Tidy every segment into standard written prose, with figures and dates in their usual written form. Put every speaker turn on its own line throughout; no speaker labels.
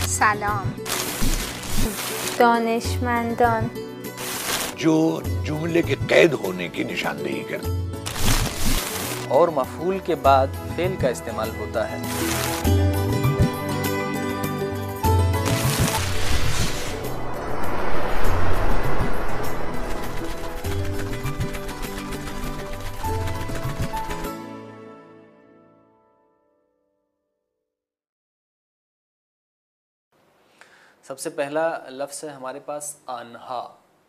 سلام. دانشمندان.
जो जुमले के कैद होने की निशानदेही करते
और मफूल के बाद फेल का इस्तेमाल होता है। सबसे पहला लफ्ज़ है हमारे पास आन्हा।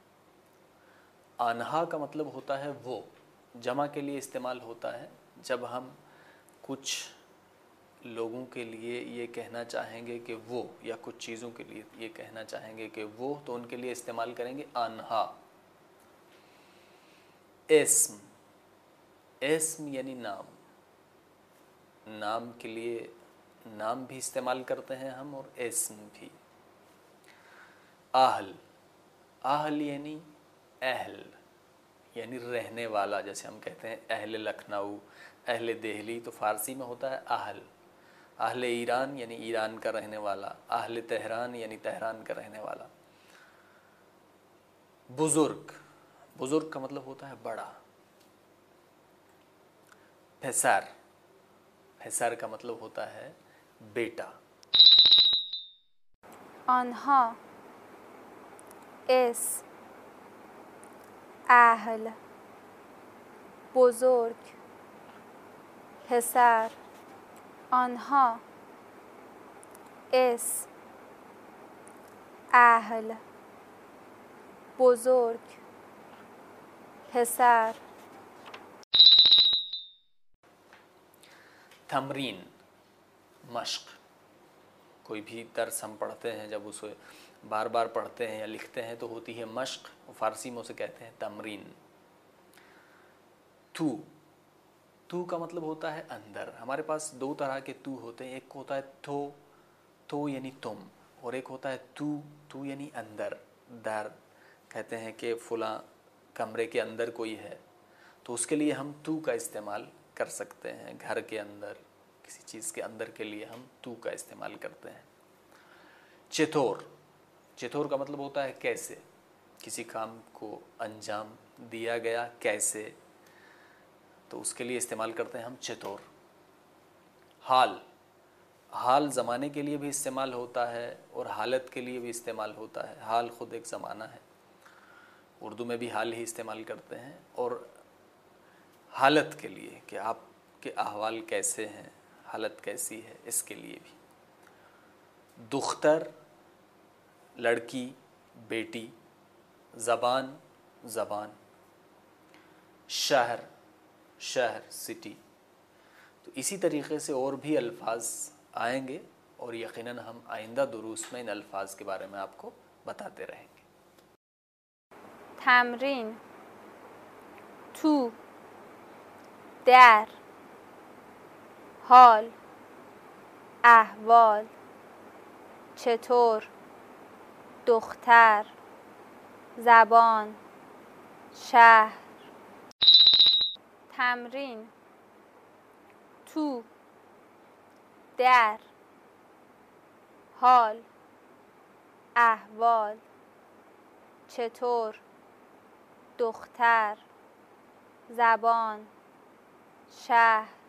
आन्हा का मतलब होता है वो, जमा के लिए इस्तेमाल होता है। जब हम कुछ लोगों के लिए ये कहना चाहेंगे कि वो, या कुछ चीज़ों के लिए ये कहना चाहेंगे कि वो, तो उनके लिए इस्तेमाल करेंगे आन्हा। इस्म, इस्म यानी नाम। नाम के लिए नाम भी इस्तेमाल करते हैं हम, और इस्म भी। आहल, आहल यानी अहल, यानी रहने वाला। जैसे हम कहते हैं अहले लखनऊ, अहले दिल्ली, तो फ़ारसी में होता है आहल। अहले ईरान यानी ईरान का रहने वाला, अहले तेहरान यानी तेहरान का रहने वाला। बुज़ुर्ग, बुज़ुर्ग का मतलब होता है बड़ा। फैसार, फैसार का मतलब होता है बेटा।
آنها اسم اهل بزرگ پسر آنها اسم اهل بزرگ پسر
तमरीन, मश्क। कोई भी दर्स हम पढ़ते हैं, जब उसे बार बार पढ़ते हैं या लिखते हैं तो होती है मश्क, और फ़ारसी में उसे कहते हैं तमरीन। तू, तू का मतलब होता है अंदर। हमारे पास दो तरह के तू होते हैं। एक होता है तो यानी तुम, और एक होता है तू यानी अंदर। दर कहते हैं कि फुला कमरे के अंदर कोई है, तो उसके लिए हम तू का इस्तेमाल कर सकते हैं। घर के अंदर, किसी चीज़ के अंदर के लिए हम तू का इस्तेमाल करते हैं। चिथोर, चिथोर का मतलब होता है कैसे। किसी काम को अंजाम दिया गया कैसे, तो उसके लिए इस्तेमाल करते हैं हम चिथोर। हाल, हाल ज़माने के लिए भी इस्तेमाल होता है और हालत के लिए भी इस्तेमाल होता है। हाल ख़ुद एक ज़माना है, उर्दू में भी हाल ही इस्तेमाल करते हैं। और हालत के लिए कि आपके अहवाल कैसे हैं, हालत कैसी है, इसके लिए भी। दुख्तर, लड़की, बेटी। ज़बान, ज़बान। शहर, शहर, सिटी। तो इसी तरीक़े से और भी अल्फाज आएंगे, और यकीनन हम आइंदा दुरूस में इन अल्फाज के बारे में आपको बताते रहेंगे।
تمرین تو در حال احوال چطور دختر زبان شهر تمرین تو در حال احوال چطور دختر زبان شهر